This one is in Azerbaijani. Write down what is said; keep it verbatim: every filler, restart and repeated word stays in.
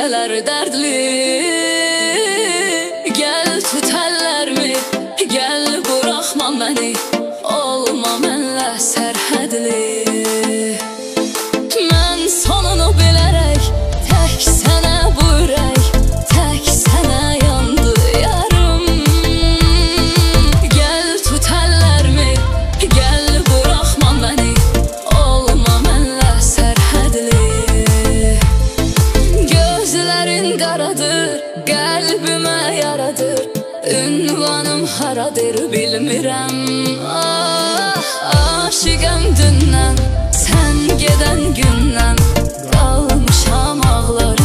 gecələr dərdli. Gəl tut əllərimi, gəl buraxma məni, olma mənlə sərhədli. Mən sonunu bilərək tək sənə bu ürək, tək sənə yandı yarım. Gəl tut əllərimi, gəl buraxma məni, olma mənlə sərhədli. Gözlərin qaradır, qəlbimə yaradır, ünvanım haradır bilmirəm. Ah, aşiqəm dündən, sən gedən gündən, qalmışam ağlar